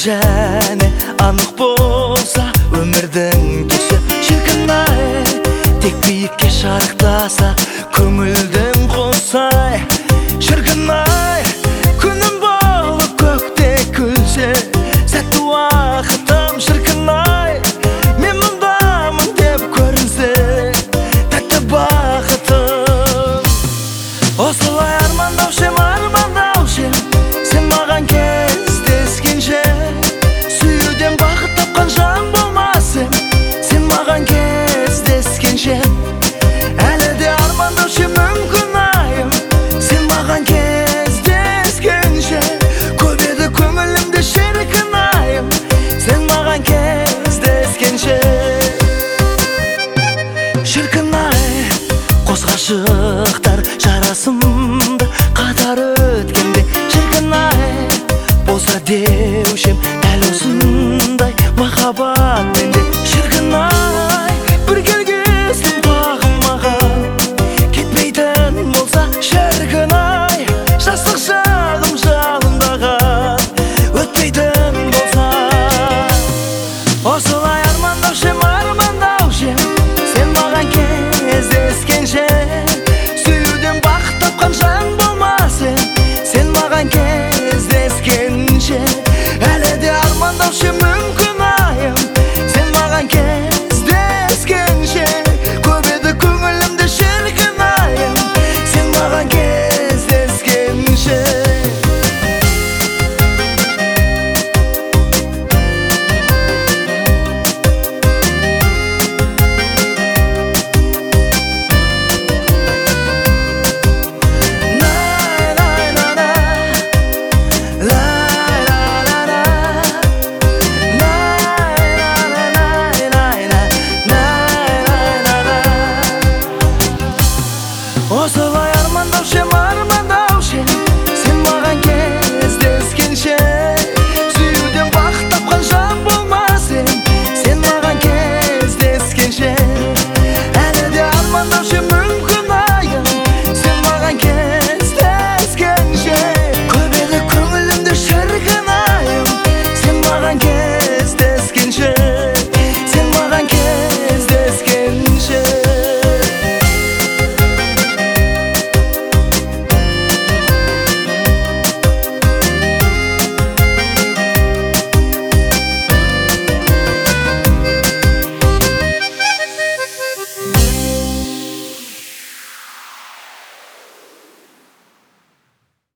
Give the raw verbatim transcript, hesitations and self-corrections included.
және анық болса өмірдің кеші шіркін-ай, тек биікке шарықтаса көңілдің қосай. Шіркін-ай, күнім болып көкте күлсе сәтті уақытым. Шіркін-ай, мен мұндамын деп көрінсе тәтті бақытым. Осылай армандаушы ем, армандаушы ем, сен маған кездескенше. Сүюден бақыт тапқан жан болмас ем, сен маған кездескенше. Әлі де армандаушы ем, мүмкін айым, сен маған кездескенше. Көп еді көңілімде шіркін айым, сен маған кездескенше. Шіркін-ай, қос ғашықтар жарасымды қатар өткенде. Шіркін-ай, болса деуші ем, дәл осындай махаббат